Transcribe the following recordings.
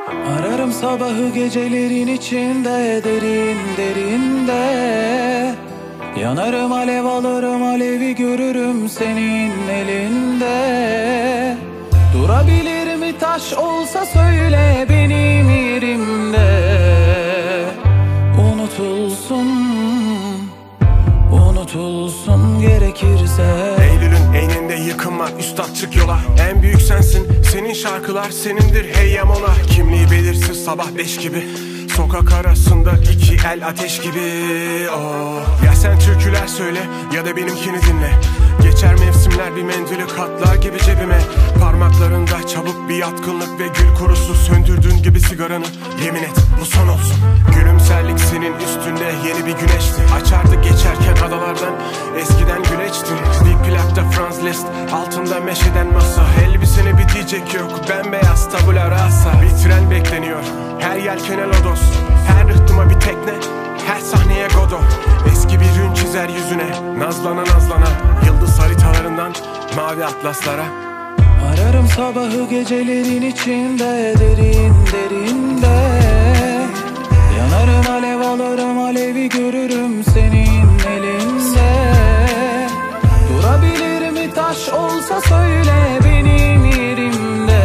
Ararım sabahı gecelerin içinde, derin derinde. Yanarım, alev alırım, alevi görürüm senin elinde. Durabilir mi taş olsa söyle benim yerimde. Unutulsun gerekirse. Eylül'ün eninde yıkım var, üstad çık yola. En büyük sensin, senin şarkılar senindir hey yamola. Kimliği belirsiz sabah 5 gibi, sokak arasında iki el ateş gibi. Oh. Ya sen türküler söyle ya da benimkini dinle. Geçer mevsimler bir mendili katlar gibi cebime. Parmaklarında çabuk bir yatkınlık ve gül kurusu. Söndürdüğün gibi sigaranı, yemin et bu son olsun. Gülümserlik senin üstünde yeni bir güneşti. Açardı geçerken adalardan, eskiden güleçtin. Bir plakta Franz Liszt, altında meşeden masa. Elbisene bir diyecek yok, bembeyaz tabula rasa. Bir tren bekleniyor, her yelkene lodos. Her rıhtıma bir tekne, her sahneye Godot. Eski bir ün çizer yüzüne, nazlana nazlana. Yıldız haritalarından mavi atlaslara. Ararım sabahı gecelerin içinde, derin derinde. Yanarım, alev alırım, alevi görürüm senin elinde. Durabilir mi taş olsa söyle benim yerimde.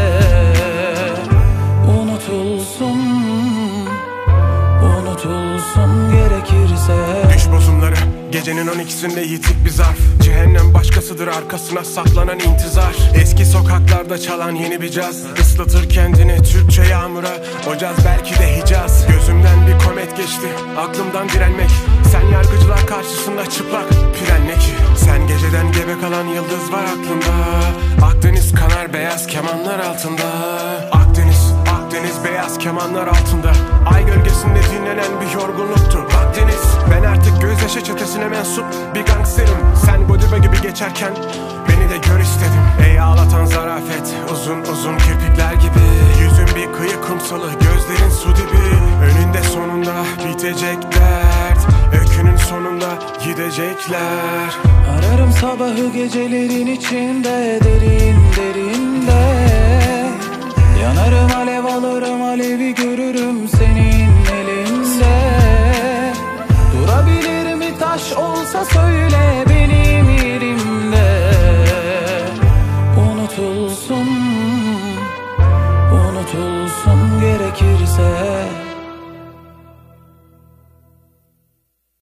Unutulsun gerekirse. Düş bozumları gecenin 12'sinde yitik bir zarf. Cehennem başkasıdır arkasına saklanan intizar. Eski sokaklarda çalan yeni bir caz. Islatır kendini Türkçe yağmura, o caz belki de Hicaz. Gözümden bir komet geçti, aklımdan direnmek. Sen yargıcılar karşısında çıplak frenle ki. Sen geceden gebe kalan yıldız var aklımda. Akdeniz kanar beyaz kemanlar altında. Akdeniz beyaz kemanlar altında. Ay gölgesinde dinlenen bir yorgunluktu. Bak deniz, ben artık gözyaşı çetesine mensup bir gangsterim. Sen Godiva gibi geçerken beni de gör istedim. Ey ağlatan zarafet, uzun uzun kirpikler gibi. Yüzün bir kıyı kumsalı, gözlerin su dibi. Önünde sonunda bitecek dert, öykünün sonunda gidecekler. Ararım sabahı gecelerin içinde, derin derinde. Yanarım, alev alırım, alevi görürüm senin elinde. Durabilir mi taş olsa söyle